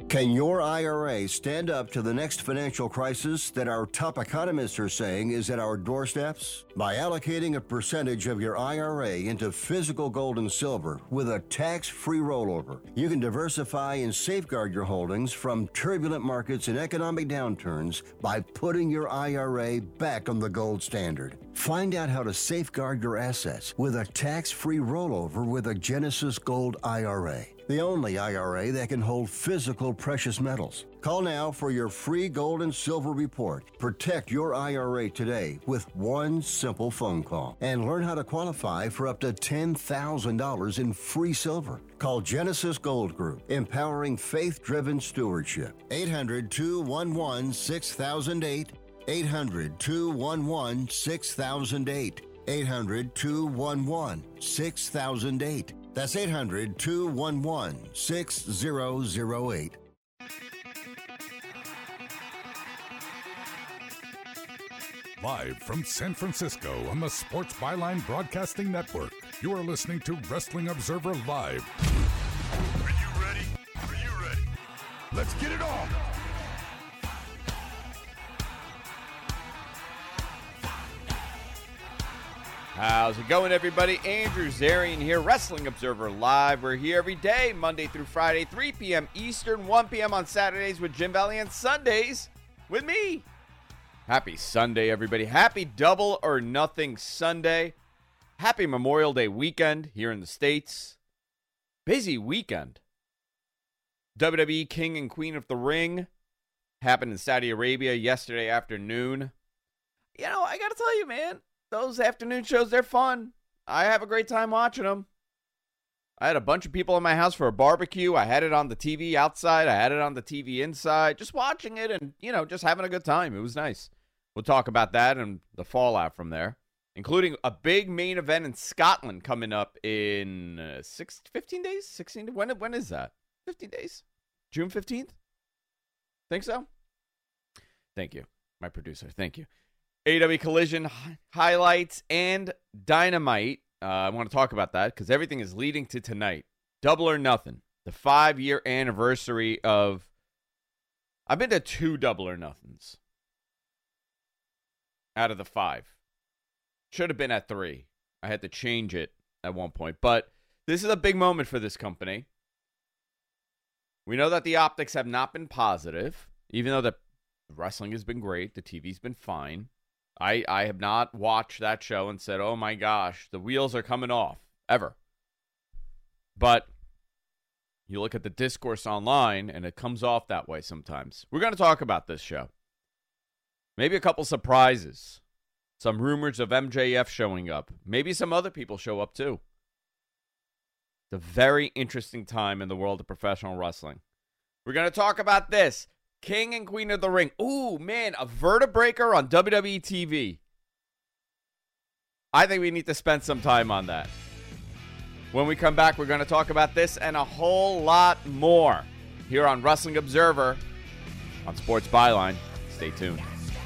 Can your IRA stand up to the next financial crisis that our top economists are saying is at our doorsteps? By allocating a percentage of your IRA into physical gold and silver with a tax-free rollover, you can diversify and safeguard your holdings from turbulent markets and economic downturns by putting your IRA back on the gold standard. Find out how to safeguard your assets with a tax-free rollover with a Genesis Gold IRA. The only IRA that can hold physical precious metals. Call now for your free gold and silver report. Protect your IRA today with one simple phone call and learn how to qualify for up to $10,000 in free silver. Call Genesis Gold Group, empowering faith-driven stewardship. 800-211-6008. 800-211-6008. 800-211-6008. That's 800-211-6008. Live from San Francisco on the Sports Byline Broadcasting Network, you are listening to Wrestling Observer Live. Are you ready? Are you ready? Let's get it on! How's it going, everybody? Andrew Zarian here, Wrestling Observer Live. We're here every day, Monday through Friday, 3 p.m. Eastern, 1 p.m. on Saturdays with Jim Valley, and Sundays with me. Happy Sunday, everybody. Happy Double or Nothing Sunday. Happy Memorial Day weekend here in the States. Busy weekend. WWE King and Queen of the Ring happened in Saudi Arabia yesterday afternoon. You know, I got to tell you, man. Those afternoon shows, they're fun. I have a great time watching them. I had a bunch of people in my house for a barbecue. I had it on the TV outside. I had it on the TV inside. Just watching it and, you know, just having a good time. It was nice. We'll talk about that and the fallout from there, including a big main event in Scotland coming up in 15 days? 16 days? When is that? 15 days? June 15th? Think so? Thank you, my producer. Thank you. AEW Collision highlights and Dynamite. I want to talk about that because everything is leading to tonight. Double or Nothing, the 5-year anniversary of... I've been to 2 Double or Nothings out of the 5. Should have been at 3. I had to change it at one point. But this is a big moment for this company. We know that the optics have not been positive, even though the wrestling has been great. The TV's been fine. I have not watched that show and said, oh my gosh, the wheels are coming off, ever. But you look at the discourse online, and it comes off that way sometimes. We're going to talk about this show. Maybe a couple surprises. Some rumors of MJF showing up. Maybe some other people show up too. It's a very interesting time in the world of professional wrestling. We're going to talk about this. King and Queen of the Ring. Ooh, man, a vertebreaker on WWE TV. I think we need to spend some time on that. When we come back, we're going to talk about this and a whole lot more here on Wrestling Observer on Sports Byline. Stay tuned.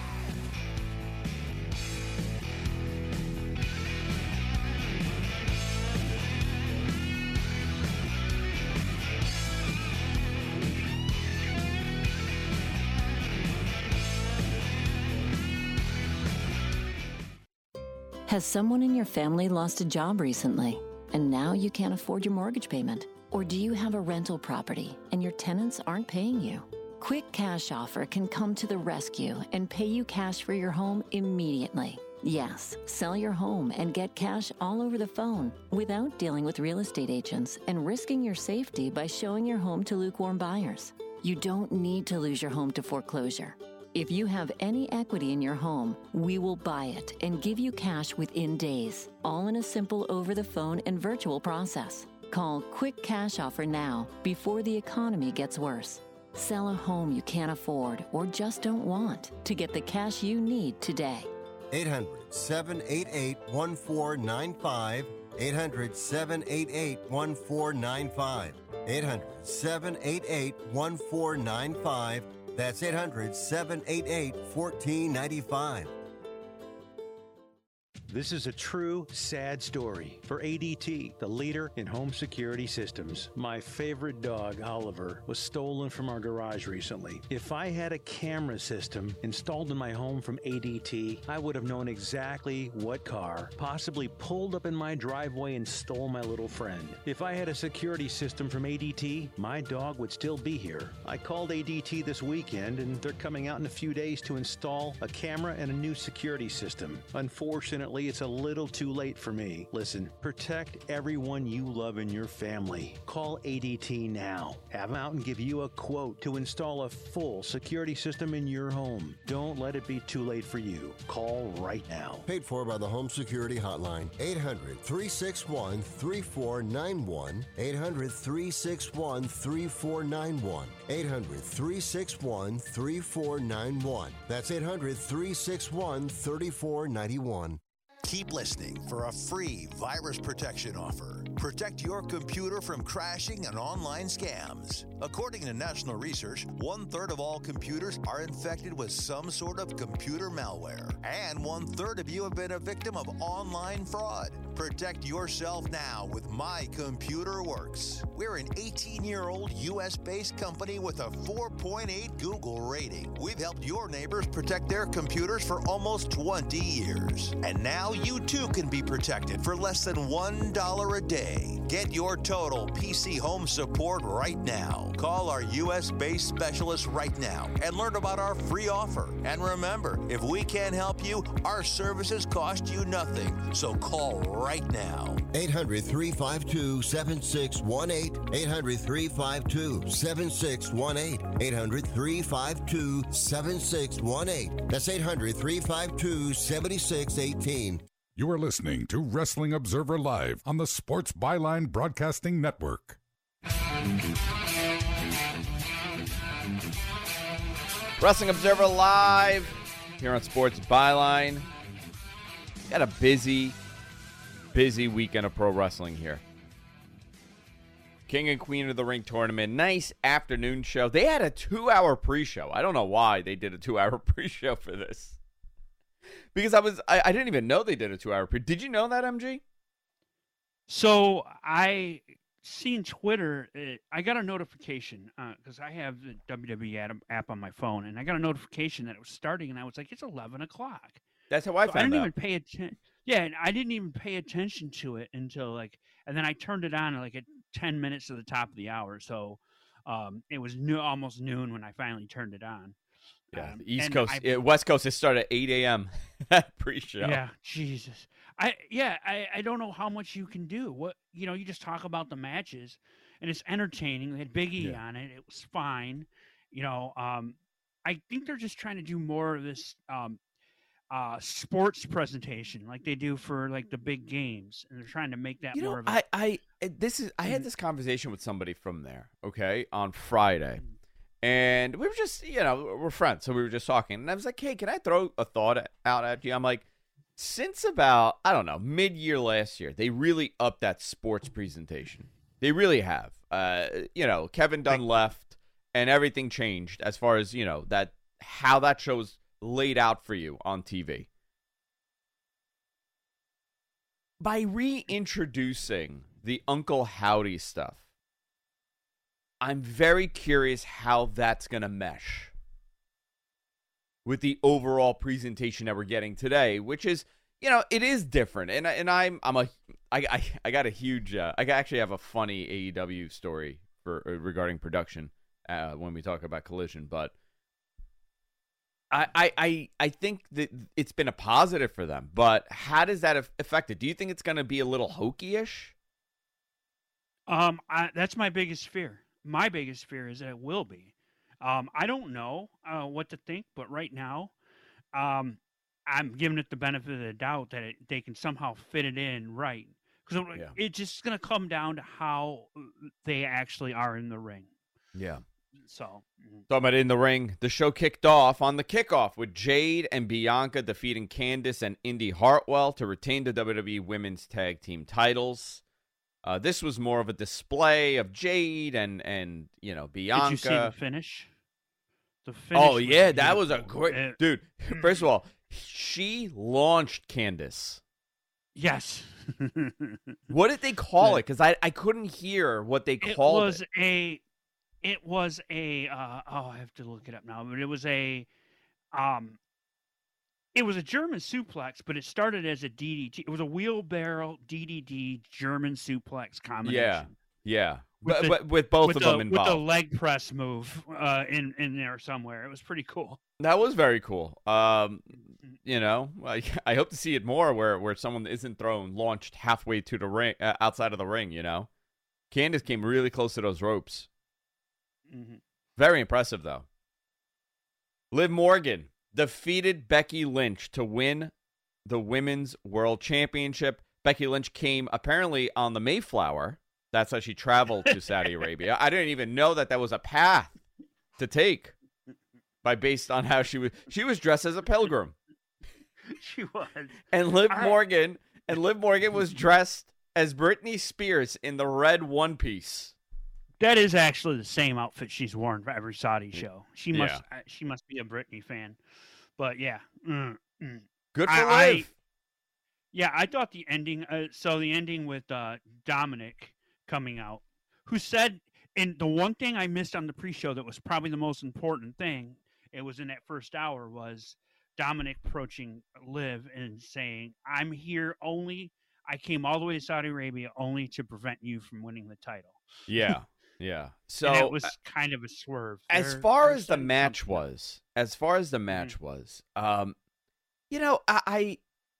Has someone in your family lost a job recently, and now you can't afford your mortgage payment? Or do you have a rental property and your tenants aren't paying you? Quick Cash Offer can come to the rescue and pay you cash for your home immediately. Yes, sell your home and get cash all over the phone without dealing with real estate agents and risking your safety by showing your home to lukewarm buyers. You don't need to lose your home to foreclosure. If you have any equity in your home, we will buy it and give you cash within days, all in a simple over-the-phone and virtual process. Call Quick Cash Offer now before the economy gets worse. Sell a home you can't afford or just don't want to get the cash you need today. 800-788-1495. 800-788-1495. 800-788-1495. That's 800-788-1495. This is a true sad story for ADT, the leader in home security systems. My favorite dog, Oliver, was stolen from our garage recently. If I had a camera system installed in my home from ADT, I would have known exactly what car possibly pulled up in my driveway and stole my little friend. If I had a security system from ADT, my dog would still be here. I called ADT this weekend, and they're coming out in a few days to install a camera and a new security system. Unfortunately, it's a little too late for me. Listen, protect everyone you love in your family. Call ADT now. Have them out and give you a quote to install a full security system in your home. Don't let it be too late for you. Call right now. Paid for by the Home Security Hotline. 800-361-3491. 800-361-3491. 800-361-3491. That's 800-361-3491. Keep listening for a free virus protection offer. Protect your computer from crashing and online scams. According to national research, 1/3 of all computers are infected with some sort of computer malware, and 1/3 of you have been a victim of online fraud. Protect yourself now with My Computer Works. We're an 18-year-old U.S.-based company with a 4.8 Google rating. We've helped your neighbors protect their computers for almost 20 years. And now you too can be protected for less than $1 a day. Get your total PC home support right now. Call our U.S.-based specialist right now and learn about our free offer. And remember, if we can't help you, our services cost you nothing. So call right now. 800-352-7618. 800-352-7618. 800-352-7618. That's 800-352-7618. You are listening to Wrestling Observer Live on the Sports Byline Broadcasting Network. Wrestling Observer Live here on Sports Byline. Got a busy weekend of pro wrestling here. King and Queen of the Ring tournament. Nice afternoon show. They had a 2-hour pre-show. I don't know why they did a 2-hour pre-show for this. Because I didn't even know they did a 2-hour pre. Did you know that, MG? So I seen Twitter. I got a notification because I have the WWE app on my phone, and I got a notification that it was starting, and I was like, it's 11 o'clock. That's how I found out. I didn't even pay attention. Yeah, and I didn't even pay attention to it until and then I turned it on at 10 minutes to the top of the hour. So it was almost noon when I finally turned it on. Yeah, the East Coast, West Coast, it started at 8 a.m. that pre-show. Yeah, Jesus. I don't know how much you can do. What you just talk about the matches, and it's entertaining. They had Big E on it. It was fine. I think they're just trying to do more of this sports presentation like they do for the big games, and they're trying to make that more of a... I had this conversation with somebody from there, okay, on Friday. And we were just, we're friends, so we were just talking. And I was like, hey, can I throw a thought out at you? I'm like, since about, I don't know, mid-year last year, they really upped that sports presentation. They really have. Kevin Dunn left, and everything changed as far as, how that show's laid out for you on TV. By reintroducing the Uncle Howdy stuff, I'm very curious how that's going to mesh with the overall presentation that we're getting today, which is, it is different. And I got a huge, I actually have a funny AEW story regarding production when we talk about Collision, but I think that it's been a positive for them. But how does that affect it? Do you think it's going to be a little hokey-ish? That's my biggest fear. My biggest fear is that it will be. I don't know what to think, but right now, I'm giving it the benefit of the doubt that they can somehow fit it in right. Because it's just going to come down to how they actually are in the ring. Yeah. So, talking about in the ring, the show kicked off on the kickoff with Jade and Bianca defeating Candice and Indy Hartwell to retain the WWE Women's Tag Team titles. This was more of a display of Jade and Bianca. Did you see the finish? The finish. Oh yeah, that was a great dude. First of all, she launched Candice Yes. What did they call it? Because I couldn't hear what they called it. It was a I have to look it up now, but it was a German suplex, but it started as a DDT. It was a wheelbarrow DDT German suplex combination. Yeah. But with both of them involved. With the leg press move in there somewhere. It was pretty cool. That was very cool. You know, I hope to see it more where someone isn't launched halfway to the ring, outside of the ring, you know. Candice came really close to those ropes. Mm-hmm. Very impressive, though. Liv Morgan defeated Becky Lynch to win the Women's World Championship. Becky Lynch came apparently on the Mayflower. That's how she traveled to Saudi Arabia. I didn't even know that was a path to take based on how she was dressed as a pilgrim. She was. And Liv Morgan was dressed as Britney Spears in the red one piece. That is actually the same outfit she's worn for every Saudi show. She must be a Britney fan. But yeah. Good for Liv. I thought the ending the ending with Dominic coming out, who said, and the one thing I missed on the pre-show that was probably the most important thing, it was in that first hour, was Dominic approaching Liv and saying, I came all the way to Saudi Arabia only to prevent you from winning the title. Yeah. So and it was kind of a swerve. As far as the match was, you know, I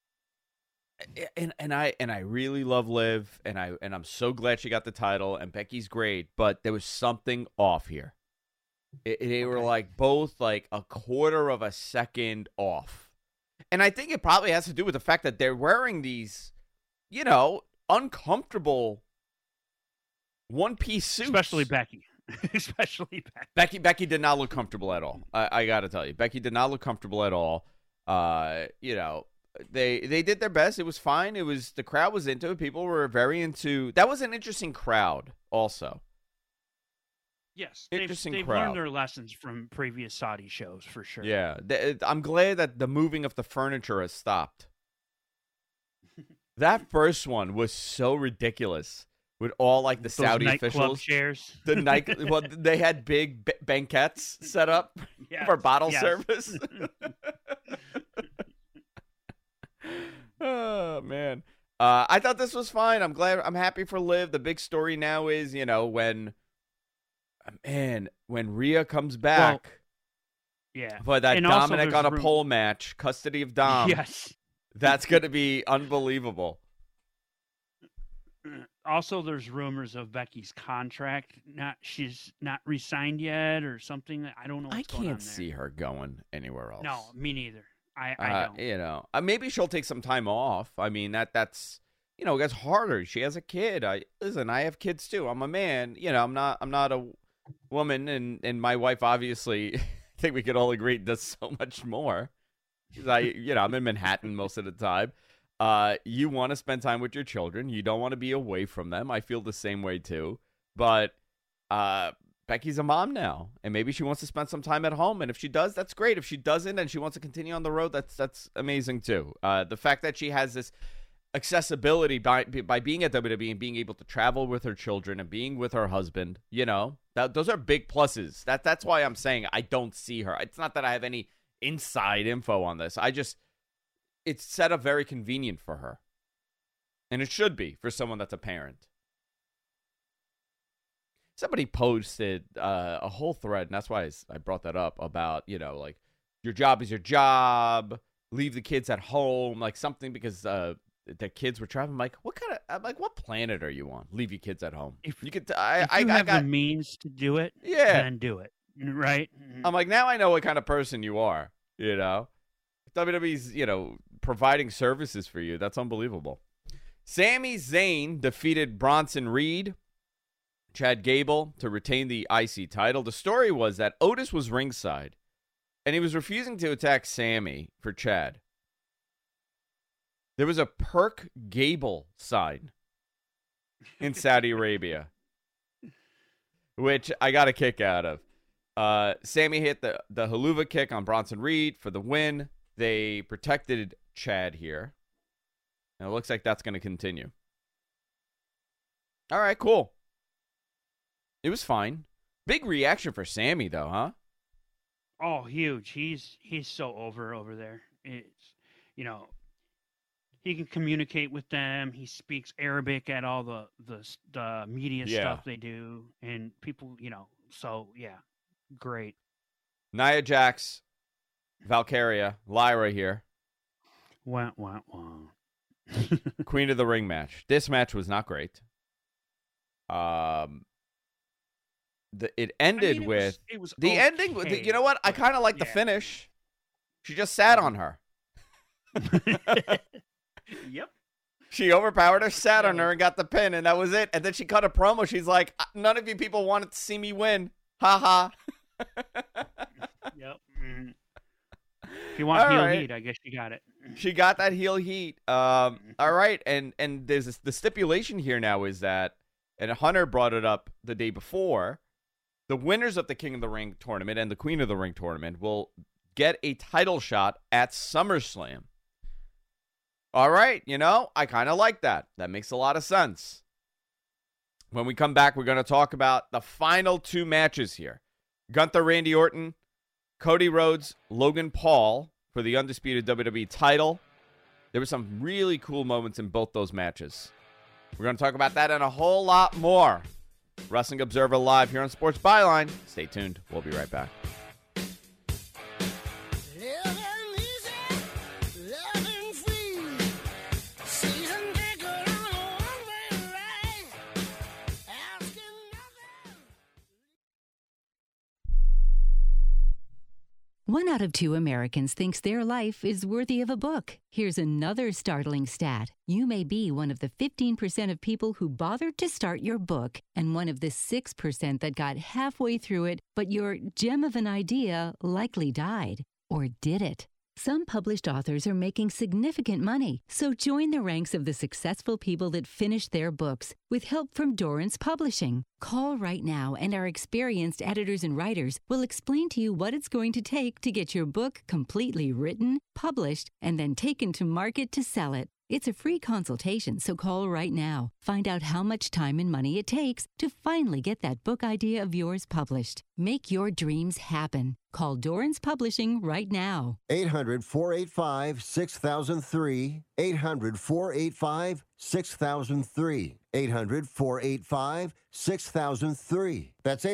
really love Liv, and I'm so glad she got the title, and Becky's great, but there was something off here. They were like both like a quarter of a second off. And I think it probably has to do with the fact that they're wearing these, you know, uncomfortable one-piece suits. Especially Becky. Becky did not look comfortable at all. I got to tell you. Becky did not look comfortable at all. You know, they did their best. It was fine. The crowd was into it. People were very into. That was an interesting crowd also. Yes, they've learned their lessons from previous Saudi shows for sure. Yeah, I'm glad that the moving of the furniture has stopped. That first one was so ridiculous with all like the Those Saudi officials chairs. They had big banquettes set up for bottle service. Oh man, I thought this was fine. I'm happy for Liv. The big story now is, you know, when Rhea comes back, for that and Dominic on a pole match, custody of Dom. Yes, that's going to be unbelievable. Also, there's rumors of Becky's contract. She's not re-signed yet, or something. I don't know. I can't see her going anywhere else. No, me neither. I don't. You know, maybe she'll take some time off. I mean, that's. You know, it gets harder. She has a kid. I have kids too. I'm a man. You know, I'm not a woman, and my wife obviously, I think we could all agree, does so much more. I'm in Manhattan most of the time. You want to spend time with your children. You don't want to be away from them. I feel the same way too. But Becky's a mom now, and maybe she wants to spend some time at home. And if she does, that's great. If she doesn't, and she wants to continue on the road, that's amazing too. The fact that she has this accessibility by being at WWE and being able to travel with her children and being with her husband, you know, those are big pluses. That's why I'm saying I don't see her. It's not that I have any inside info on this. It's set up very convenient for her, and it should be for someone that's a parent. Somebody posted a whole thread, and that's why I brought that up, about, you know, like, your job is your job, leave the kids at home, like something, because the kids were traveling. What planet are you on? Leave your kids at home. If you have the means to do it, then do it. Right? I'm like, now I know what kind of person you are. You know, WWE's, you know, providing services for you. That's unbelievable. Sami Zayn defeated Bronson Reed, Chad Gable, to retain the IC title. The story was that Otis was ringside, and he was refusing to attack Sami for Chad. There was a Perk Gable sign in Saudi Arabia, which I got a kick out of. Sami hit the Helluva kick on Bronson Reed for the win. They protected Chad here. And it looks like that's going to continue. All right, cool. It was fine. Big reaction for Sammy, though, huh? Oh, huge. He's so over there. It's, you know, he can communicate with them. He speaks Arabic at all the media stuff they do. And people, you know, so, yeah, great. Nia Jax, Valkyria, Lyra here. Wah. Queen of the Ring match. This match was not great. It ended with it was the okay, ending. You know what? I kind of like the finish. She just sat on her. Yep. She overpowered her, sat on her, and got the pin, and that was it. And then she cut a promo. She's like, "None of you people wanted to see me win. Ha ha." Yep. Mm-hmm. If you want heel heat, I guess you got it. She got that heel heat. All right, and there's the stipulation here now is that, and Hunter brought it up the day before, the winners of the King of the Ring tournament and the Queen of the Ring tournament will get a title shot at SummerSlam. All right, you know, I kind of like that. That makes a lot of sense. When we come back, we're going to talk about the final two matches here. Gunther, Randy Orton, Cody Rhodes, Logan Paul for the undisputed WWE title. There were some really cool moments in both those matches. We're going to talk about that and a whole lot more. Wrestling Observer Live here on Sports Byline. Stay tuned. We'll be right back. One out of two Americans thinks their life is worthy of a book. Here's another startling stat. You may be one of the 15% of people who bothered to start your book and one of the 6% that got halfway through it, but your gem of an idea likely died. Or did it? Some published authors are making significant money, so join the ranks of the successful people that finished their books with help from Dorrance Publishing. Call right now and our experienced editors and writers will explain to you what it's going to take to get your book completely written, published, and then taken to market to sell it. It's a free consultation, so call right now. Find out how much time and money it takes to finally get that book idea of yours published. Make your dreams happen. Call Dorrance Publishing right now. 800-485-6003. 800-485-6003. 800-485-6003. That's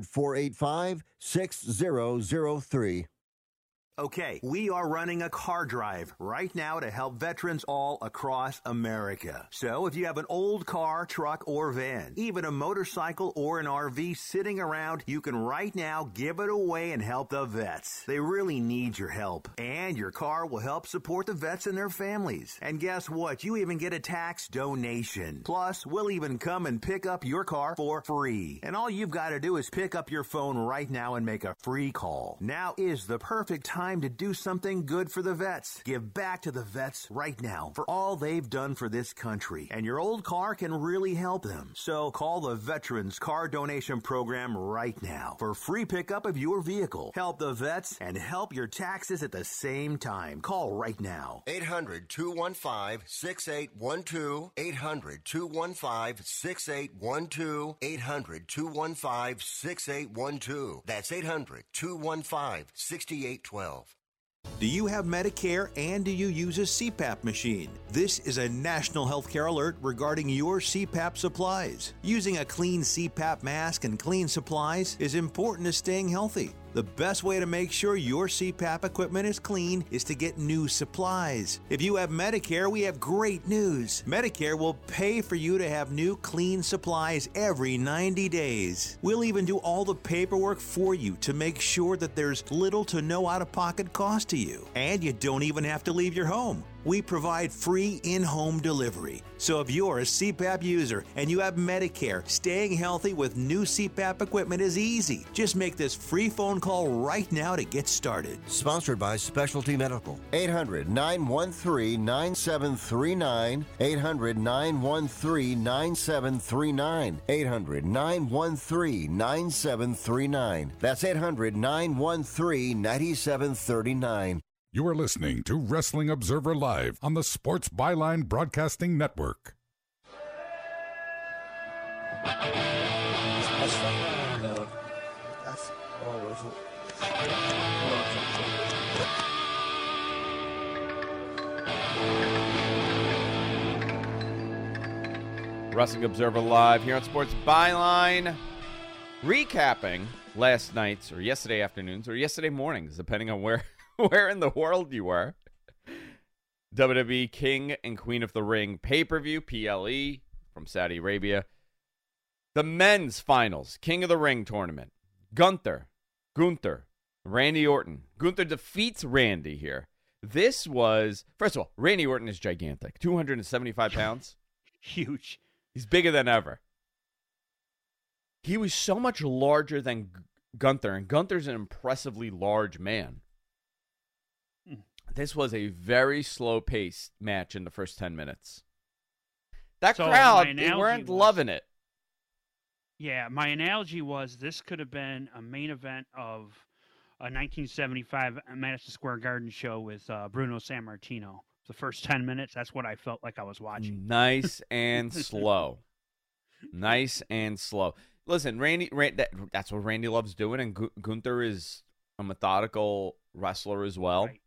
800-485-6003. Okay, we are running a car drive right now to help veterans all across America. So if you have an old car, truck, or van, even a motorcycle or an RV sitting around, you can right now give it away and help the vets. They really need your help. And your car will help support the vets and their families. And guess what? You even get a tax donation. Plus, we'll even come and pick up your car for free. And all you've got to do is pick up your phone right now and make a free call. Now is the perfect time to do something good for the vets. Give back to the vets right now for all they've done for this country. And your old car can really help them. So call the Veterans Car Donation Program right now for free pickup of your vehicle. Help the vets and help your taxes at the same time. Call right now. 800-215-6812. 800-215-6812. 800-215-6812. That's 800-215-6812. Do you have Medicare and do you use a CPAP machine? This is a national healthcare alert regarding your CPAP supplies. Using a clean CPAP mask and clean supplies is important to staying healthy. The best way to make sure your CPAP equipment is clean is to get new supplies. If you have Medicare, we have great news. Medicare will pay for you to have new clean supplies every 90 days. We'll even do all the paperwork for you to make sure that there's little to no out-of-pocket cost to you. And you don't even have to leave your home. We provide free in-home delivery. So if you're a CPAP user and you have Medicare, staying healthy with new CPAP equipment is easy. Just make this free phone call right now to get started. Sponsored by Specialty Medical. 800-913-9739. 800-913-9739. 800-913-9739. That's 800-913-9739. You are listening to Wrestling Observer Live on the Sports Byline Broadcasting Network. That's fine. No. That's all of Wrestling Observer Live here on Sports Byline, recapping last night's or yesterday afternoon's or yesterday mornings, depending on where in the world you were. WWE King and Queen of the Ring pay-per-view, PLE, from Saudi Arabia. The men's finals, King of the Ring tournament. Gunther, Randy Orton. Gunther defeats Randy here. This was, first of all, Randy Orton is gigantic, 275 pounds. Huge. He's bigger than ever. He was so much larger than Gunther, and Gunther's an impressively large man. This was a very slow-paced match in the first 10 minutes. That crowd, they weren't loving it. Yeah, my analogy was this could have been a main event of a 1975 Madison Square Garden show with Bruno Sammartino. The first 10 minutes, that's what I felt like I was watching. Nice and slow. Nice and slow. Listen, Randy that's what Randy loves doing, and Gunther is a methodical wrestler as well. Right.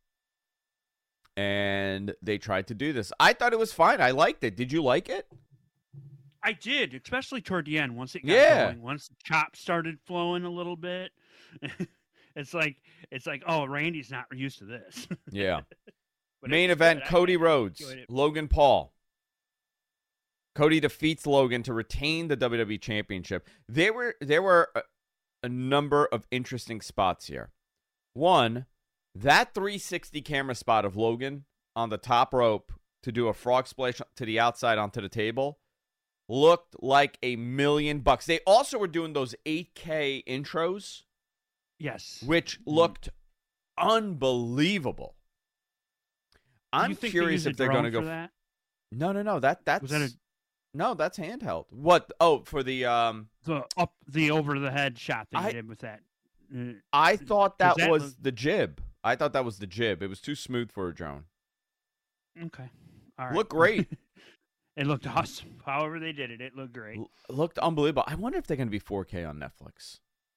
And they tried to do this. I thought it was fine. I liked it. Did you like it? I did, especially toward the end. Once it got going, once the chops started flowing a little bit, it's like, oh, Randy's not used to this. Yeah. Main event, Cody Rhodes, Logan Paul. Cody defeats Logan to retain the WWE Championship. There were a number of interesting spots here. One, that 360 camera spot of Logan on the top rope to do a frog splash to the outside onto the table looked like $1 million. They also were doing those 8K intros. Yes. Which looked unbelievable. I'm curious if they're going to go. That? No. That's no, that's handheld. What? Oh, for the over the head shot that you did with that. I thought that was the jib. I thought that was the jib. It was too smooth for a drone. Okay, all right. Looked great. It looked awesome. However they did it, it looked great. Looked unbelievable. I wonder if they're going to be 4K on Netflix.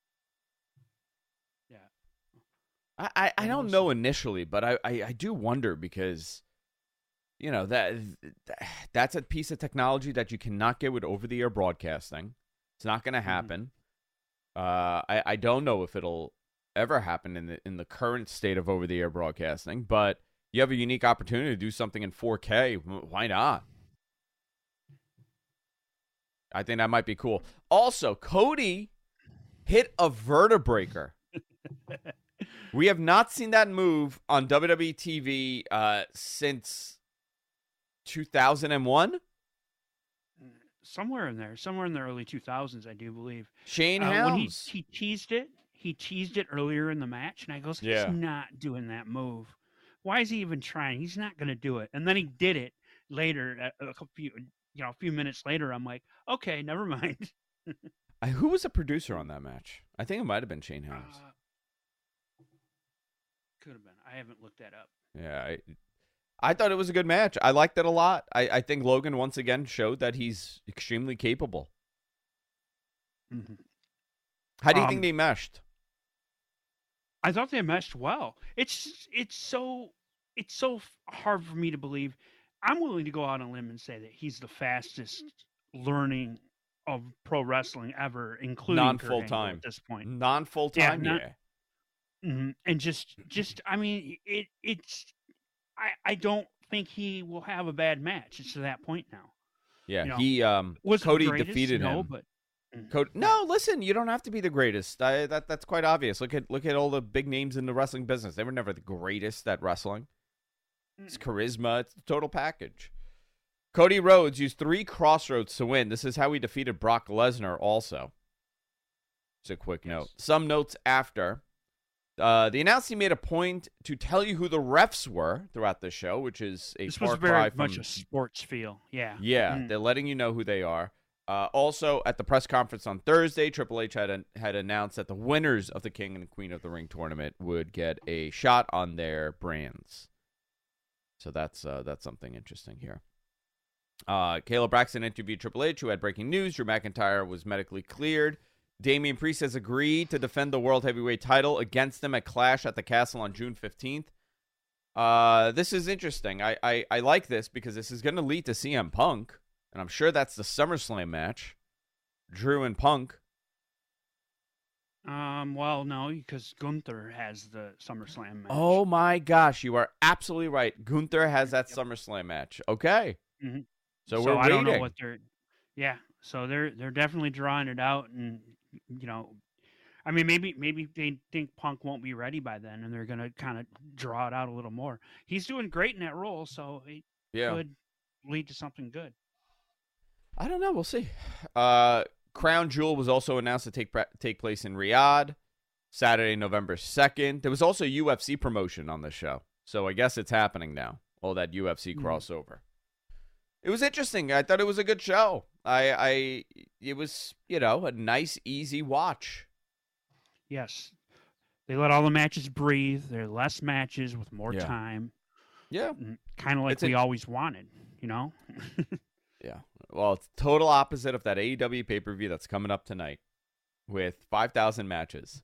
I don't know initially, but I do wonder because, you know, that's a piece of technology that you cannot get with over-the-air broadcasting. It's not going to happen. I don't know if it'll ever happen in the current state of over-the-air broadcasting, but you have a unique opportunity to do something in 4K. Why not? I think that might be cool. Also, Cody hit a vertebreaker. We have not seen that move on WWE TV since 2001. Somewhere in the early 2000s, I do believe. Shane Helms. When he teased it earlier in the match, and I goes, he's not doing that move. Why is he even trying? He's not going to do it. And then he did it later, a few minutes later. I'm like, okay, never mind. Who was the producer on that match? I think it might have been Shane Helms. Could have been. I haven't looked that up. Yeah, I thought it was a good match. I liked it a lot. I think Logan once again showed that he's extremely capable. Mm-hmm. How do you think they meshed? I thought they meshed well. It's so hard for me to believe. I'm willing to go out on a limb and say that he's the fastest learning of pro wrestling ever, including non-full-time at this point. Non-full-time, yeah. Mm-hmm. And just I mean, I don't think he will have a bad match. It's to that point now. Yeah, he Cody defeated him. But no, listen, you don't have to be the greatest. That's quite obvious. Look at all the big names in the wrestling business. They were never the greatest at wrestling. It's charisma. It's the total package. Cody Rhodes used 3 crossroads to win. This is how he defeated Brock Lesnar also. Just a quick note. Some notes after. The announcer made a point to tell you who the refs were throughout the show, which is a this far was cry very from much a sports feel. Yeah. Yeah, they're letting you know who they are. Also, at the press conference on Thursday, Triple H had announced that the winners of the King and Queen of the Ring tournament would get a shot on their brands. So that's something interesting here. Kayla Braxton interviewed Triple H, who had breaking news. Drew McIntyre was medically cleared. Damian Priest has agreed to defend the World Heavyweight title against them at Clash at the Castle on June 15th. This is interesting. I like this because this is going to lead to CM Punk, and I'm sure that's the SummerSlam match. Drew and Punk. Well, no, because Gunther has the SummerSlam match. Oh my gosh, you are absolutely right. Gunther has that SummerSlam match. Okay. Mm-hmm. So we're waiting. I don't know what they're. Yeah, so they're definitely drawing it out, and I mean, maybe they think Punk won't be ready by then, and they're gonna kind of draw it out a little more. He's doing great in that role, so it could lead to something good. I don't know. We'll see. Crown Jewel was also announced to take place in Riyadh, Saturday, November 2nd. There was also UFC promotion on this show, so I guess it's happening now. All that UFC crossover. It was interesting. I thought it was a good show. It was, a nice, easy watch. Yes. They let all the matches breathe. There are less matches with more Yeah. time. Yeah. Kind of like we always wanted, Yeah. Well, it's total opposite of that AEW pay-per-view that's coming up tonight with 5,000 matches.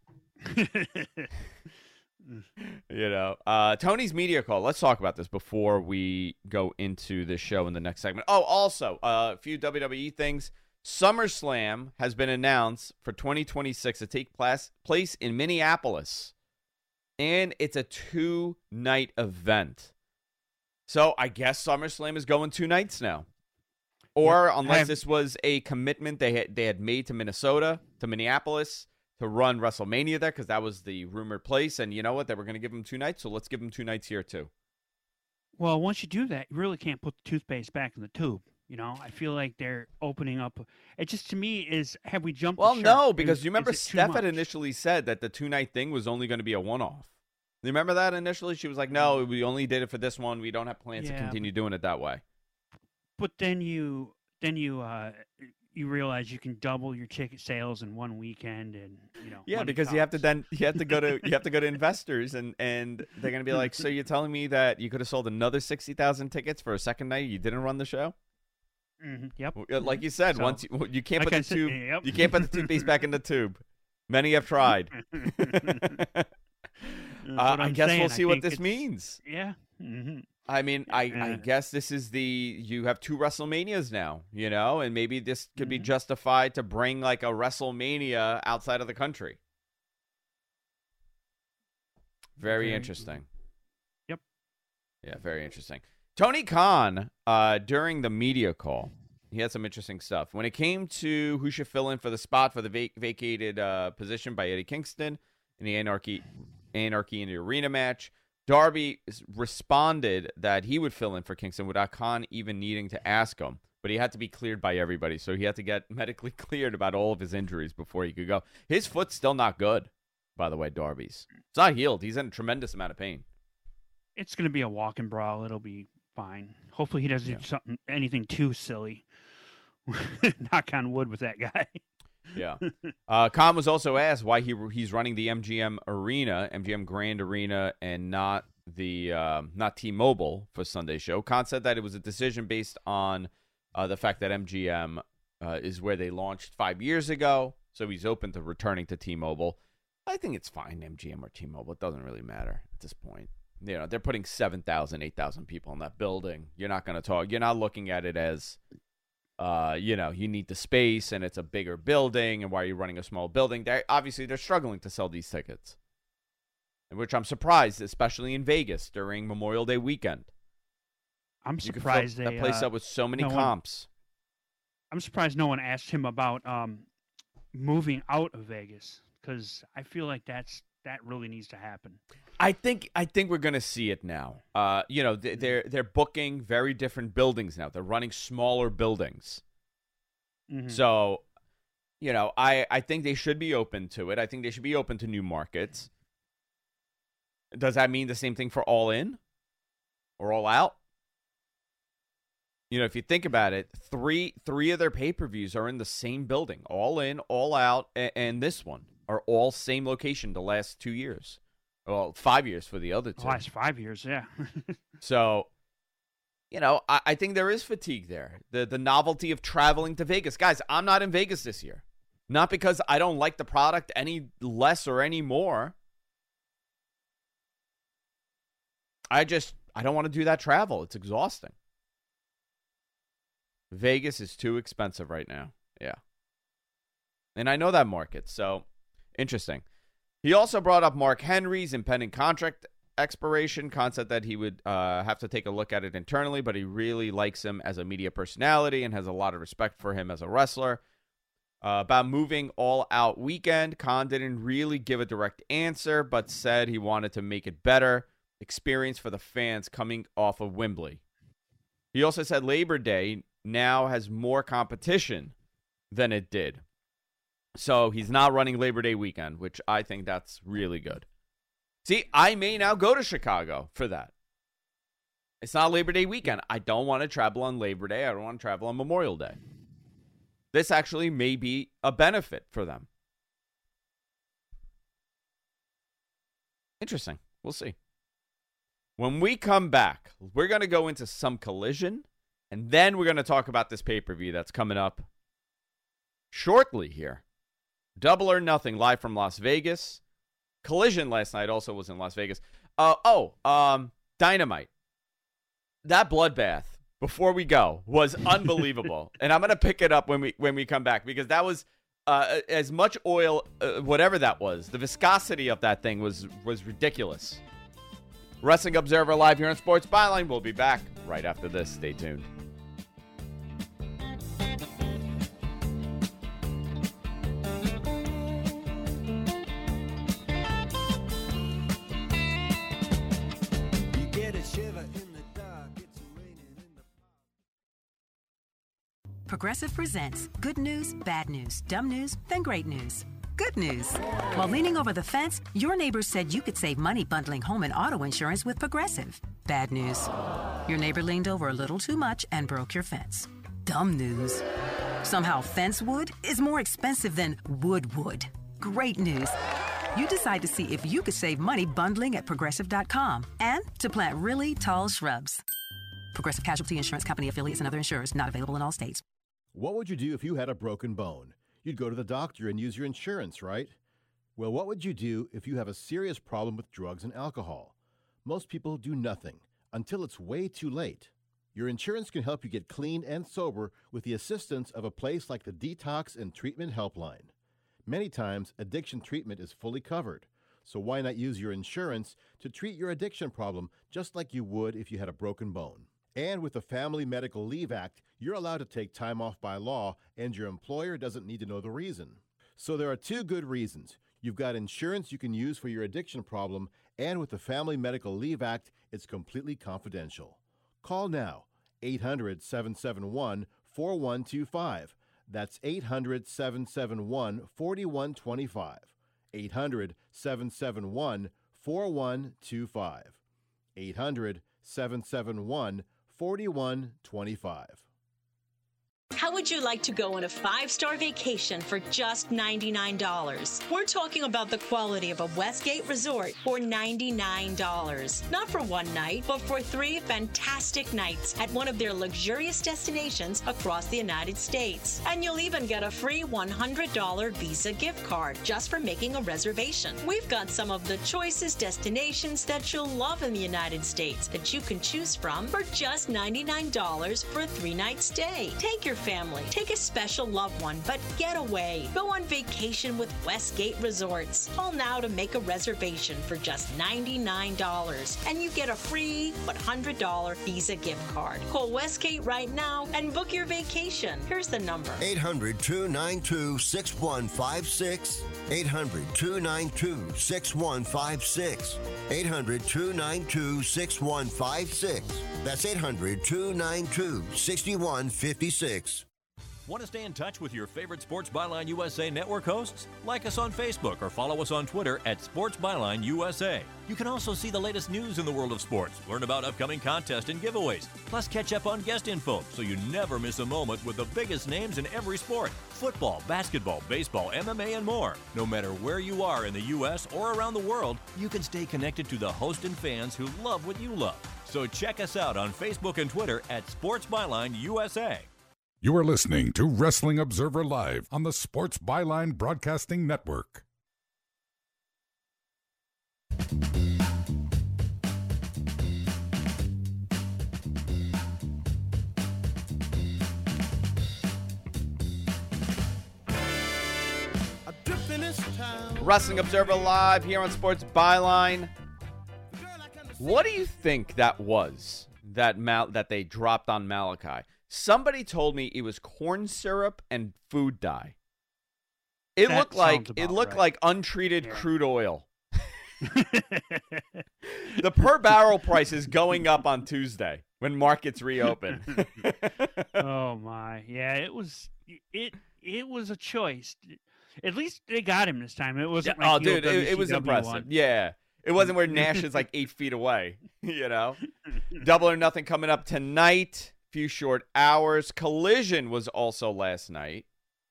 Tony's media call. Let's talk about this before we go into the show in the next segment. Oh, also, a few WWE things. SummerSlam has been announced for 2026 to take place in Minneapolis, and it's a 2-night event. So I guess SummerSlam is going 2 nights now. Or unless this was a commitment they had made to Minneapolis, to run WrestleMania there, because that was the rumored place. And you know what? They were going to give them 2 nights, so let's give them 2 nights here, too. Well, once you do that, you really can't put the toothpaste back in the tube. I feel like they're opening up. It just, to me, have we jumped Well, the no, shark? because you remember Is it too Steph had much? initially said that the 2-night thing was only going to be a one-off. You remember that initially? She was like, no, we only did it for this one. We don't have plans to continue doing it that way. But then you realize you can double your ticket sales in one weekend, and money because talks. you have to go to investors, and they're gonna be like, so you're telling me that you could have sold another 60,000 tickets for a second night you didn't run the show? Yep. Like you said, So, once you can't put like I the said, tube, yep. you can't put the toothpaste back in the tube. Many have tried. I guess we'll see what this means. Yeah. Mm-hmm. I mean, I guess this is you have 2 WrestleManias now, and maybe this could be justified to bring like a WrestleMania outside of the country. Very interesting. Yep. Yeah, very interesting. Tony Khan, during the media call, he had some interesting stuff. When it came to who should fill in for the spot for the vacated position by Eddie Kingston in the Anarchy in the Arena match, Darby responded that he would fill in for Kingston without Khan even needing to ask him. But he had to be cleared by everybody, so he had to get medically cleared about all of his injuries before he could go. His foot's still not good, by the way, Darby's. It's not healed. He's in a tremendous amount of pain. It's going to be a walk and brawl. It'll be fine. Hopefully he doesn't do anything too silly. Knock on wood with that guy. Yeah. Khan was also asked why he's running the MGM Grand Arena, and not T-Mobile for Sunday's show. Khan said that it was a decision based on the fact that MGM is where they launched 5 years ago, so he's open to returning to T-Mobile. I think it's fine, MGM or T-Mobile. It doesn't really matter at this point. They're putting 7,000, 8,000 people in that building. You're not going to talk. You're not looking at it as you need the space and it's a bigger building, and why are you running a small building? They're struggling to sell these tickets, which I'm surprised, especially in Vegas during Memorial Day weekend. I'm surprised that place up with so many comps. I'm surprised no one asked him about moving out of Vegas, because I feel like that really needs to happen. I think we're going to see it now. They're booking very different buildings now. They're running smaller buildings. Mm-hmm. So, I think they should be open to it. I think they should be open to new markets. Does that mean the same thing for All In or All Out? if you think about it, three of their pay-per-views are in the same building, All In, All Out, and this one are all same location the last 2 years. Well, 5 years for the other two. The last 5 years, yeah. So, I think there is fatigue there. The novelty of traveling to Vegas. Guys, I'm not in Vegas this year. Not because I don't like the product any less or any more. I don't want to do that travel. It's exhausting. Vegas is too expensive right now. Yeah. And I know that market, so interesting. He also brought up Mark Henry's impending contract expiration, concept that he would have to take a look at it internally, but he really likes him as a media personality and has a lot of respect for him as a wrestler. About moving All Out Weekend, Khan didn't really give a direct answer, but said he wanted to make it better experience for the fans coming off of Wembley. He also said Labor Day now has more competition than it did. So he's not running Labor Day weekend, which I think that's really good. See, I may now go to Chicago for that. It's not Labor Day weekend. I don't want to travel on Labor Day. I don't want to travel on Memorial Day. This actually may be a benefit for them. Interesting. We'll see. When we come back, we're going to go into some Collision, and then we're going to talk about this pay-per-view that's coming up shortly here. Double or Nothing, live from Las Vegas. Collision last night also was in Las Vegas. Dynamite. That bloodbath, before we go, was unbelievable. And I'm going to pick it up when we come back, because that was as much oil, whatever that was. The viscosity of that thing was ridiculous. Wrestling Observer Live here on Sports Byline. We'll be back right after this. Stay tuned. Progressive presents good news, bad news, dumb news, then great news. Good news. While leaning over the fence, your neighbors said you could save money bundling home and auto insurance with Progressive. Bad news. Your neighbor leaned over a little too much and broke your fence. Dumb news. Somehow fence wood is more expensive than wood. Great news. You decide to see if you could save money bundling at Progressive.com and to plant really tall shrubs. Progressive Casualty Insurance Company affiliates and other insurers not available in all states. What would you do if you had a broken bone? You'd go to the doctor and use your insurance, right? Well, what would you do if you have a serious problem with drugs and alcohol? Most people do nothing until it's way too late. Your insurance can help you get clean and sober with the assistance of a place like the Detox and Treatment Helpline. Many times, addiction treatment is fully covered, so why not use your insurance to treat your addiction problem just like you would if you had a broken bone? And with the Family Medical Leave Act, you're allowed to take time off by law, and your employer doesn't need to know the reason. So there are two good reasons. You've got insurance you can use for your addiction problem, and with the Family Medical Leave Act, it's completely confidential. Call now, 800-771-4125. That's 800-771-4125. 800-771-4125. 800-771-4125. How would you like to go on a 5-star vacation for just $99? We're talking about the quality of a Westgate resort for $99. Not for one night, but for 3 fantastic nights at one of their luxurious destinations across the United States. And you'll even get a free $100 Visa gift card just for making a reservation. We've got some of the choicest destinations that you'll love in the United States that you can choose from for just $99 for a 3-night stay. Take your family, take a special loved one, but get away. Go on vacation with Westgate Resorts. Call now to make a reservation for just $99, and you get a free $100 Visa gift card. Call Westgate right now and book your vacation. Here's the number: 800-292-6156. 800-292-6156. 800-292-6156. That's 800-292-6156. Want to stay in touch with your favorite Sports Byline USA network hosts? Like us on Facebook or follow us on Twitter at Sports Byline USA. You can also see the latest news in the world of sports, learn about upcoming contests and giveaways, plus catch up on guest info so you never miss a moment with the biggest names in every sport. Football, basketball, baseball, MMA, and more. No matter where you are in the U.S. or around the world, you can stay connected to the host and fans who love what you love. So check us out on Facebook and Twitter at Sports Byline USA. You are listening to Wrestling Observer Live on the Sports Byline Broadcasting Network. Wrestling Observer Live here on Sports Byline. What do you think that was that they dropped on Malachi? Somebody told me it was corn syrup and food dye. It looked like untreated crude oil. The per barrel price is going up on Tuesday when markets reopen. Oh my. Yeah, it was a choice. At least they got him this time. It wasn't like it was impressive. One. Yeah. It wasn't where Nash is like 8 feet away, you know. Double or Nothing coming up tonight. Few short hours. Collision was also last night.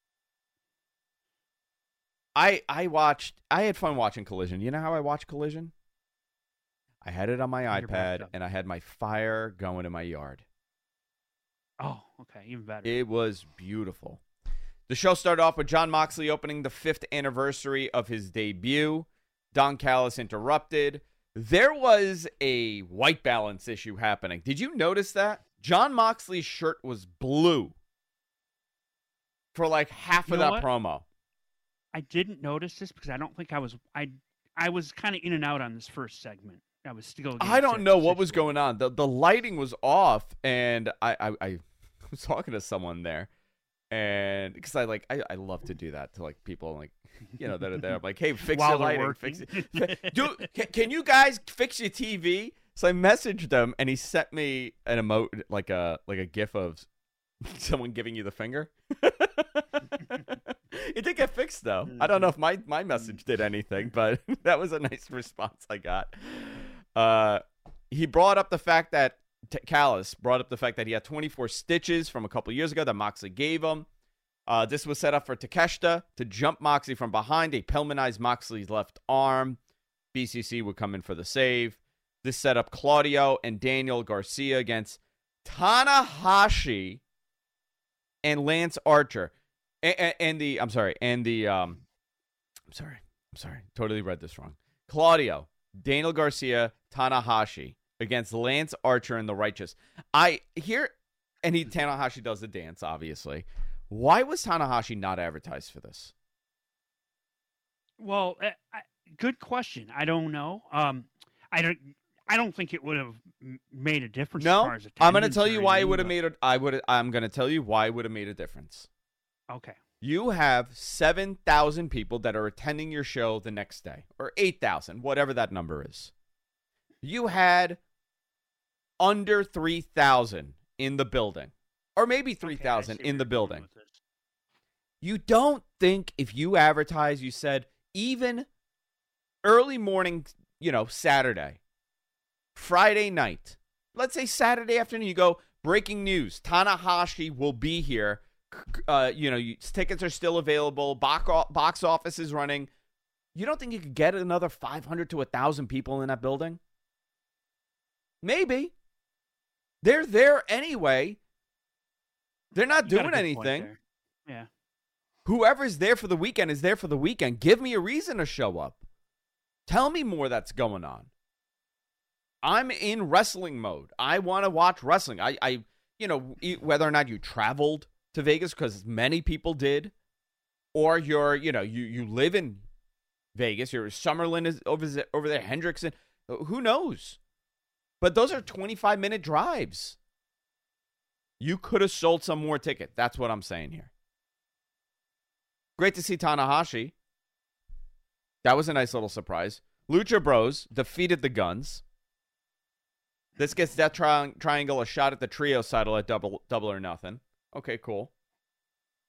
I had fun watching Collision. You know how I watch Collision? I had it on my iPad and I had my fire going in my yard. Oh, okay, even better. It was beautiful. The show started off with Jon Moxley opening the 5th anniversary of his debut. Don Callis interrupted. There was a white balance issue happening. Did you notice that? Jon Moxley's shirt was blue for like half of that promo. I didn't notice this because I don't think I was kind of in and out on this first segment. I was still. I don't know what was going on. The lighting was off, and I was talking to someone there, and because I love to do that to like people like that are there. I'm like, hey, fix your lighting, fix it. Can you guys fix your TV? So I messaged him, and he sent me an emote, like a gif of someone giving you the finger. It did get fixed, though. I don't know if my message did anything, but that was a nice response I got. He brought up the fact that Callis brought up the fact that he had 24 stitches from a couple years ago that Moxley gave him. This was set up for Takeshita to jump Moxley from behind. They Pillmanized Moxley's left arm. BCC would come in for the save. This set up Claudio and Daniel Garcia against Tanahashi and Lance Archer. Totally read this wrong. Claudio, Daniel Garcia, Tanahashi against Lance Archer and the Righteous. Tanahashi does the dance, obviously. Why was Tanahashi not advertised for this? Well, good question. I don't know. I don't think it would have made a difference. No, as far as I'm going to tell you why it would have made I'm going to tell you why it would have made a difference. Okay. You have 7,000 people that are attending your show the next day, or 8,000, whatever that number is. You had under 3,000 in the building, or maybe 3,000 in the building. You don't think if you advertise, you said even early morning, Saturday, Friday night, let's say Saturday afternoon, you go, breaking news, Tanahashi will be here. Tickets are still available. Box office is running. You don't think you could get another 500 to 1,000 people in that building? Maybe. They're there anyway. They're not doing anything. Yeah. Whoever's there for the weekend is there for the weekend. Give me a reason to show up. Tell me more that's going on. I'm in wrestling mode. I want to watch wrestling. I whether or not you traveled to Vegas, because many people did, or you live in Vegas. Your Summerlin is over there, Hendrickson. Who knows? But those are 25-minute drives. You could have sold some more ticket. That's what I'm saying here. Great to see Tanahashi. That was a nice little surprise. Lucha Bros defeated the Guns. This gets Death Triangle a shot at the trio title at double or nothing. Okay, cool.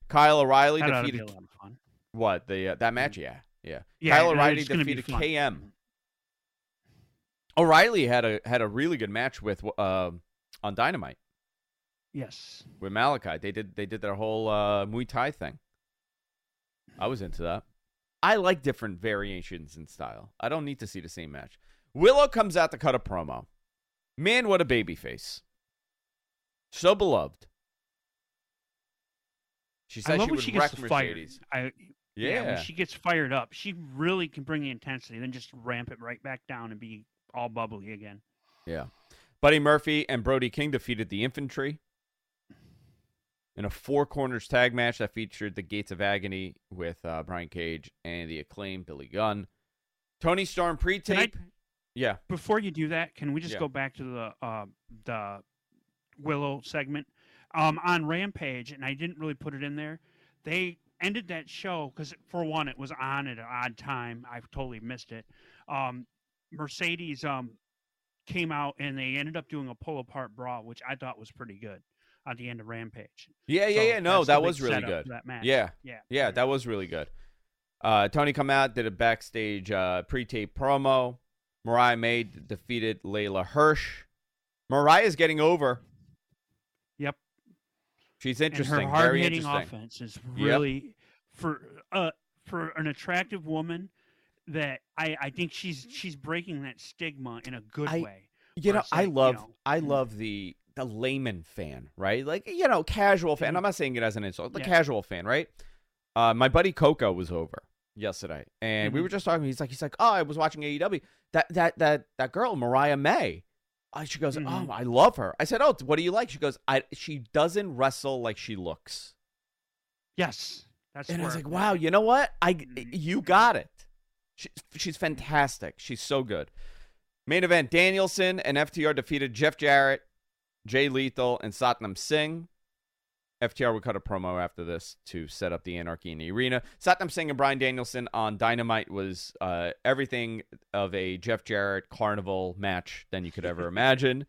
Kyle O'Reilly That ought to be defeated a lot of fun. what that match? Yeah. Yeah, Kyle and O'Reilly it's gonna be defeated fun. KM. O'Reilly had a really good match with on Dynamite Yes. with Malachi. They did their whole Muay Thai thing. I was into that. I like different variations in style. I don't need to see the same match. Willow comes out to cut a promo. Man, what a baby face. So beloved. She I says love she when would she wreck gets Mercedes. fired. When she gets fired up, she really can bring the intensity, then just ramp it right back down and be all bubbly again. Yeah. Buddy Murphy and Brody King defeated the Infantry in a 4 corners tag match that featured the Gates of Agony with Brian Cage and the Acclaimed Billy Gunn. Tony Storm pre-tape. Yeah. Before you do that, can we just Yeah. go back to the Willow segment on Rampage? And I didn't really put it in there. They ended that show because, for one, it was on at an odd time. I totally missed it. Mercedes came out and they ended up doing a pull-apart brawl, which I thought was pretty good at the end of Rampage. Yeah. No, that's that the was big really setup good. for that match. Yeah, that was really good. Tony come out, did a backstage pre-tape promo. Mariah May defeated Layla Hirsch. Mariah's getting over. Yep. She's interesting. And her very hard-hitting interesting. offense is really for an attractive woman that I think she's breaking that stigma in a good way. You know, Where it's like, I love the layman fan, right? Like, casual fan. I'm not saying it as an insult. The casual fan, right? My buddy Coco was over yesterday, and we were just talking. He's like, oh, I was watching AEW. That girl, Mariah May. She goes, oh, I love her. I said, oh, what do you like? She goes, she doesn't wrestle like she looks. Yes, that's. And I was like, wow, you know what? You got it. She's fantastic. She's so good. Main event: Danielson and FTR defeated Jeff Jarrett, Jay Lethal, and Satnam Singh. FTR would cut a promo after this to set up the Anarchy in the Arena. Satnam Singh and Bryan Danielson on Dynamite was everything of a Jeff Jarrett carnival match than you could ever imagine.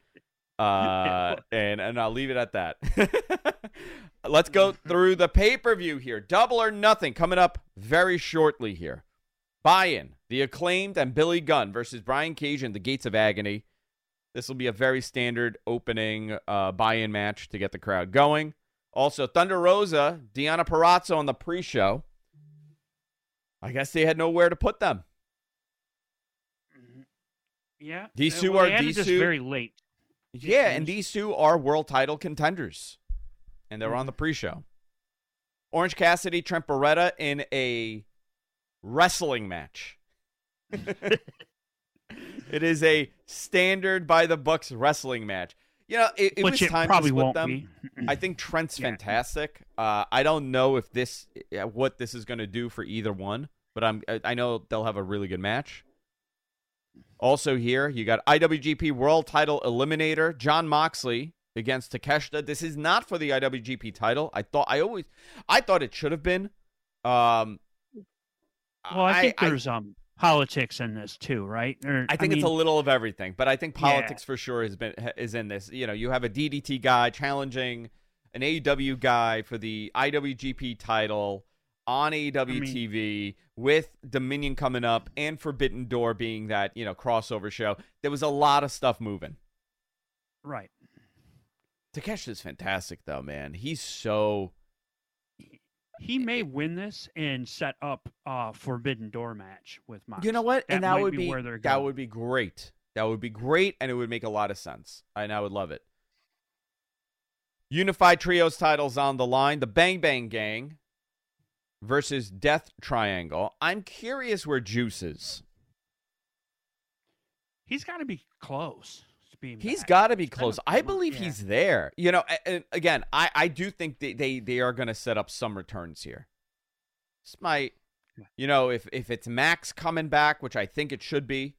And I'll leave it at that. Let's go through the pay-per-view here. Double or Nothing coming up very shortly here. Buy-in, The Acclaimed and Billy Gunn versus Brian Cage and the Gates of Agony. This will be a very standard opening buy-in match to get the crowd going. Also, Thunder Rosa, Deonna Purrazzo on the pre-show. I guess they had nowhere to put them. Yeah. These two they are added this very late. Yeah, and these two are world title contenders. And they're on the pre-show. Orange Cassidy, Trent Beretta in a wrestling match. It is a standard by the Bucks wrestling match. It was time to split them. I think Trent's fantastic. I don't know if what this is going to do for either one, but I know they'll have a really good match. Also here, you got IWGP World Title Eliminator Jon Moxley against Takeshita. This is not for the IWGP title. I thought it should have been. Well, I think there's politics in this too, right? I think it's a little of everything, but I think politics for sure is in this. You have a DDT guy challenging an AEW guy for the IWGP title on AEW TV with Dominion coming up and Forbidden Door being that, crossover show. There was a lot of stuff moving. Right. Takeshita's fantastic though, man. He may win this and set up a Forbidden Door match with Mox. You know what? And that would be where they're going. That would be great. That would be great, and it would make a lot of sense. And I would love it. Unified Trios titles on the line. The Bang Bang Gang versus Death Triangle. I'm curious where Juice is. He's got to be close. He's got to be close. I believe he's there. And again, I do think they are going to set up some returns here. This might, if it's Max coming back, which I think it should be.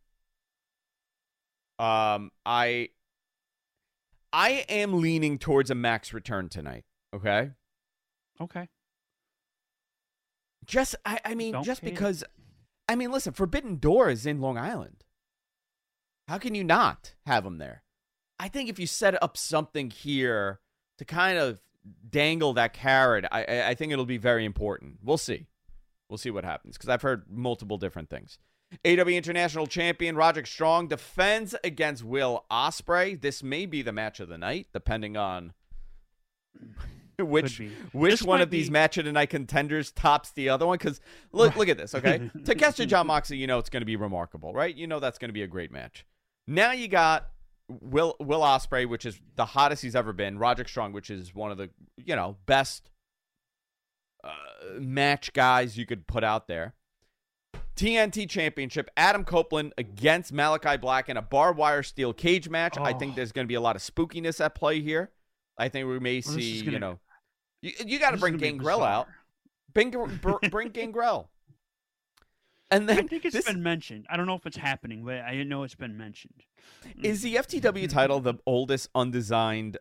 I am leaning towards a Max return tonight. Okay. Okay. Because, listen, Forbidden Door is in Long Island. How can you not have him there? I think if you set up something here to kind of dangle that carrot, I think it'll be very important. We'll see. We'll see what happens because I've heard multiple different things. AW International Champion Roderick Strong defends against Will Ospreay. This may be the match of the night, depending on which one of these match of the night contenders tops the other one. Because look at this, okay? Takeshita Jon Moxley, it's going to be remarkable, right? That's going to be a great match. Now you got Will Ospreay, which is the hottest he's ever been. Roderick Strong, which is one of the best match guys you could put out there. TNT Championship, Adam Copeland against Malachi Black in a barbed wire steel cage match. I think there's going to be a lot of spookiness at play here. I think we may see, you got to bring Gangrel out. Bring Gangrel. And then I think it's been mentioned. I don't know if it's happening, but I know it's been mentioned. Is the FTW title the oldest unredesigned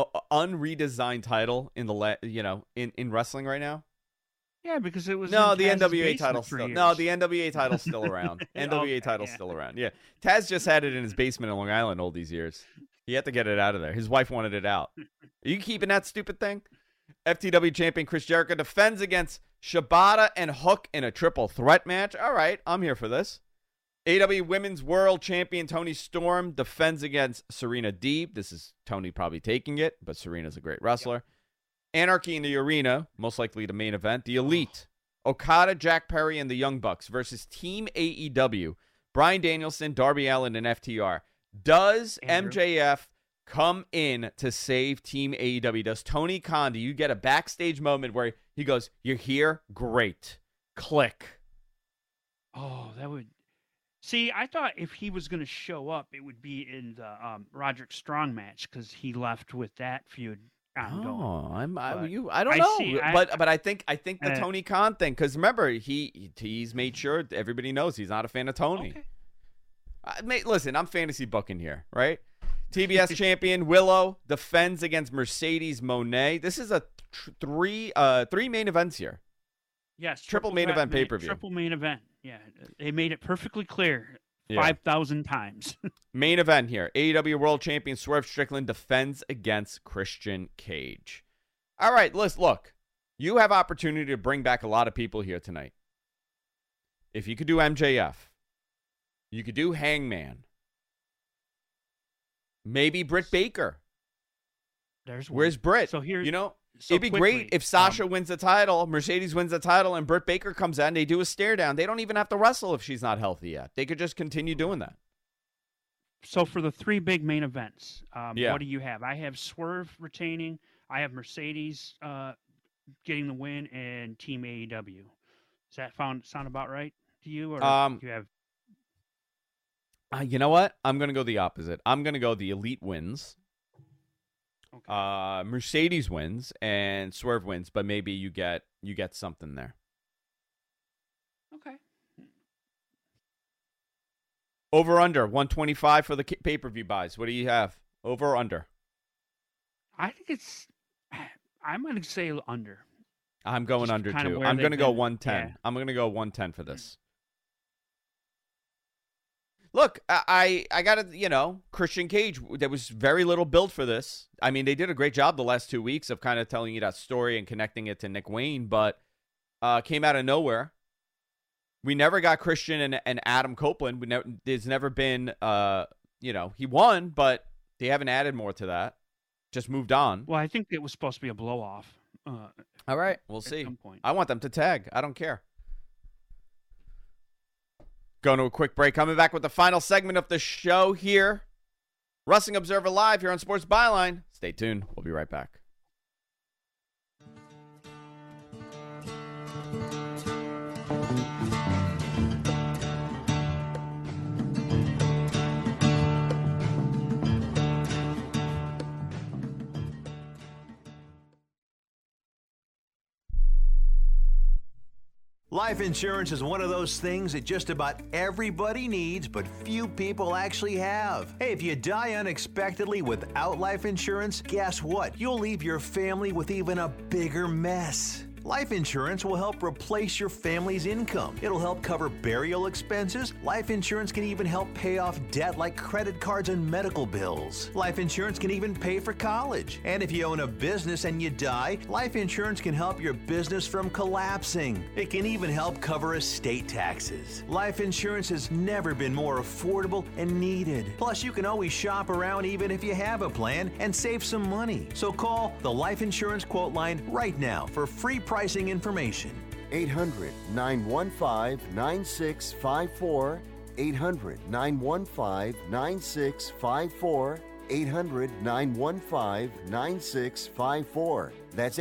title in the in wrestling right now? Yeah, because it was the NWA title's still the NWA title's still around. NWA title's still around. Yeah, Taz just had it in his basement in Long Island all these years. He had to get it out of there. His wife wanted it out. Are you keeping that stupid thing? FTW champion Chris Jericho defends against Shibata and Hook in a triple threat match. All right, I'm here for this. AW Women's World Champion Toni Storm defends against Serena Deeb. This is Toni probably taking it, but Serena's a great wrestler. Yep. Anarchy in the Arena, most likely the main event. The Elite, Okada, Jack Perry, and the Young Bucks versus Team AEW, Bryan Danielson, Darby Allin, and FTR. Does MJF come in to save Team AEW? Does Tony Khan, do you get a backstage moment where he goes, "You're here? Great. Click." Oh, that would... See, I thought if he was going to show up, it would be in the Roderick Strong match because he left with that feud ongoing. Oh, I don't know. But I think the Tony Khan thing, because remember, he's made sure everybody knows he's not a fan of Tony. Okay. Listen, I'm fantasy booking here, right? TBS champion Willow defends against Mercedes Moné. This is a three main events here. Yes, triple main event pay-per-view. Triple main event. Yeah, they made it perfectly clear 5,000 times. Main event here. AEW World Champion Swerve Strickland defends against Christian Cage. All right, look. You have opportunity to bring back a lot of people here tonight. If you could do MJF, you could do Hangman. Maybe Britt Baker. Where's Britt? So here, it'd be great if Sasha wins the title, Mercedes wins the title, and Britt Baker comes out and they do a stare down. They don't even have to wrestle if she's not healthy yet. They could just continue doing that. So for the three big main events, what do you have? I have Swerve retaining. I have Mercedes getting the win, and Team AEW. Does that sound about right to you, or do you have? You know what? I'm going to go the opposite. I'm going to go the Elite wins. Okay. Mercedes wins and Swerve wins, but maybe you get something there. Okay. Over under 125 for the pay-per-view buys. What do you have? Over or under? I think I'm going to say under. I'm going Just under too. I'm going to go 110. Yeah. I'm going to go 110 for this. Look, I got to, Christian Cage, there was very little build for this. I mean, they did a great job the last 2 weeks of kind of telling you that story and connecting it to Nick Wayne, but came out of nowhere. We never got Christian and Adam Copeland. There's never been, he won, but they haven't added more to that. Just moved on. Well, I think it was supposed to be a blow-off. All right, we'll see. I want them to tag. I don't care. Going to a quick break. Coming back with the final segment of the show here. Wrestling Observer Live here on Sports Byline. Stay tuned. We'll be right back. Life insurance is one of those things that just about everybody needs, but few people actually have. Hey, if you die unexpectedly without life insurance, guess what? You'll leave your family with even a bigger mess. Life insurance will help replace your family's income. It'll help cover burial expenses. Life insurance can even help pay off debt like credit cards and medical bills. Life insurance can even pay for college. And if you own a business and you die, life insurance can help your business from collapsing. It can even help cover estate taxes. Life insurance has never been more affordable and needed. Plus, you can always shop around even if you have a plan and save some money. So call the Life Insurance Quote Line right now for free pricing information. 800-915-9654. 800-915-9654. 800-915-9654. That's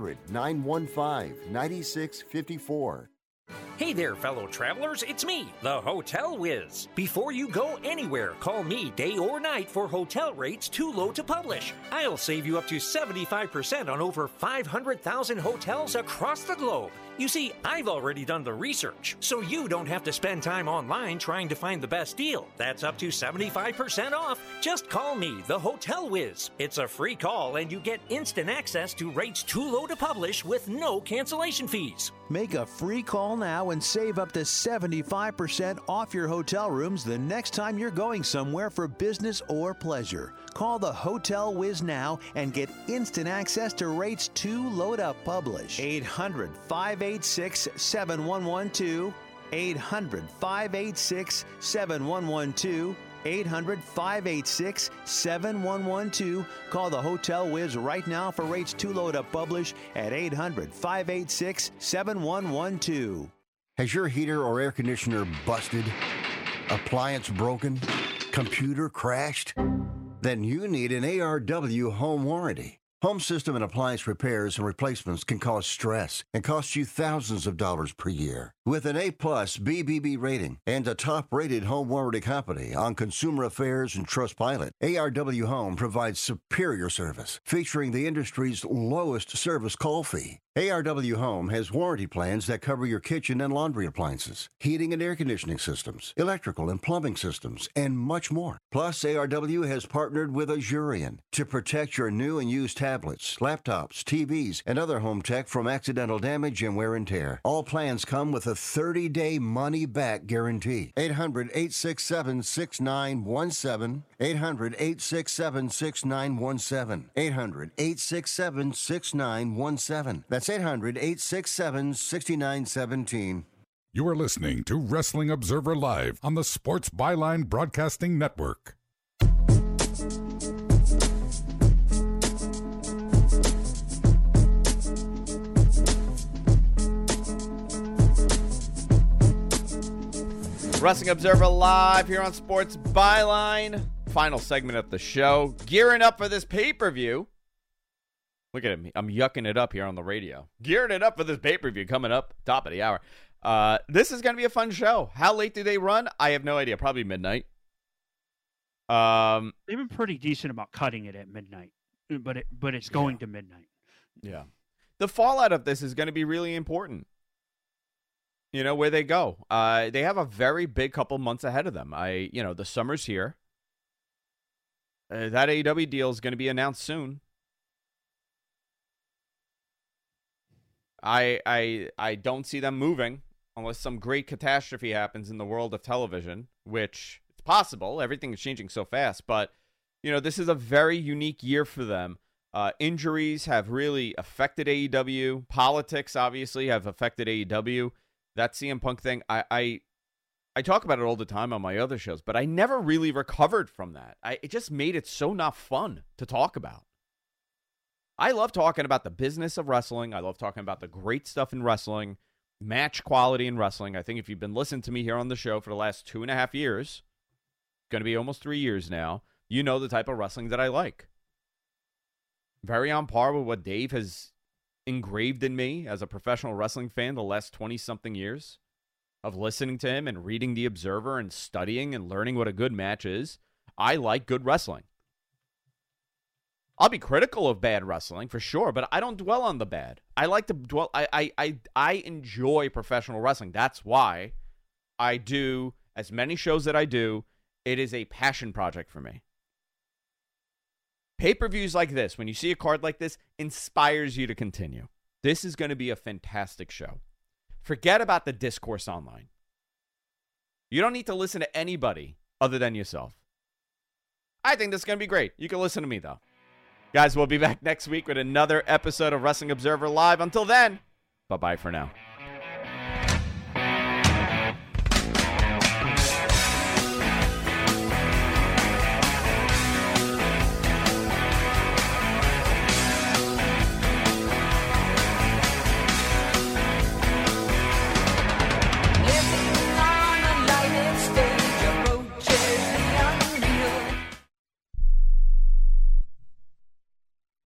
800-915-9654. Hey there, fellow travelers. It's me, the Hotel Whiz. Before you go anywhere, call me day or night for hotel rates too low to publish. I'll save you up to 75% on over 500,000 hotels across the globe. You see, I've already done the research, so you don't have to spend time online trying to find the best deal. That's up to 75% off. Just call me, the Hotel Whiz. It's a free call, and you get instant access to rates too low to publish with no cancellation fees. Make a free call now and save up to 75% off your hotel rooms the next time you're going somewhere for business or pleasure. Call the Hotel Whiz now and get instant access to rates too low to publish. 800-586-7112. 800-586-7112. 800-586-7112. Call the Hotel Whiz right now for rates too low to publish at 800-586-7112. Has your heater or air conditioner busted? Appliance broken? Computer crashed? Then you need an ARW home warranty. Home system and appliance repairs and replacements can cause stress and cost you thousands of dollars per year. With an A-plus BBB rating and a top-rated home warranty company on Consumer Affairs and Trustpilot, ARW Home provides superior service, featuring the industry's lowest service call fee. ARW Home has warranty plans that cover your kitchen and laundry appliances, heating and air conditioning systems, electrical and plumbing systems, and much more. Plus, ARW has partnered with Azurian to protect your new and used tablets, laptops, TVs, and other home tech from accidental damage and wear and tear. All plans come with a 30-day money-back guarantee. 800-867-6917. 800-867-6917. 800-867-6917. That's 800-867-6917. You are listening to Wrestling Observer Live on the Sports Byline Broadcasting Network. Wrestling Observer Live here on Sports Byline. Final segment of the show. Gearing up for this pay-per-view. Look at me. I'm yucking it up here on the radio. Gearing it up for this pay-per-view coming up, top of the hour. This is going to be a fun show. How late do they run? I have no idea. Probably midnight. They've been pretty decent about cutting it at midnight, but it's going to midnight. Yeah. The fallout of this is going to be really important. You know, where they go. They have a very big couple months ahead of them. The summer's here. That AEW deal is going to be announced soon. I don't see them moving unless some great catastrophe happens in the world of television, which it's possible. Everything is changing so fast, but this is a very unique year for them. Injuries have really affected AEW. Politics obviously have affected AEW. That CM Punk thing, I talk about it all the time on my other shows, but I never really recovered from that. It just made it so not fun to talk about. I love talking about the business of wrestling. I love talking about the great stuff in wrestling, match quality in wrestling. I think if you've been listening to me here on the show for the last 2.5 years, going to be almost 3 years now, you know the type of wrestling that I like. Very on par with what Dave has engraved in me as a professional wrestling fan the last 20-something years of listening to him and reading The Observer and studying and learning what a good match is. I like good wrestling. I'll be critical of bad wrestling for sure, but I don't dwell on the bad. I like to dwell. I enjoy professional wrestling. That's why I do as many shows that I do. It is a passion project for me. Pay-per-views like this, when you see a card like this, inspires you to continue. This is going to be a fantastic show. Forget about the discourse online. You don't need to listen to anybody other than yourself. I think this is going to be great. You can listen to me, though. Guys, we'll be back next week with another episode of Wrestling Observer Live. Until then, bye-bye for now.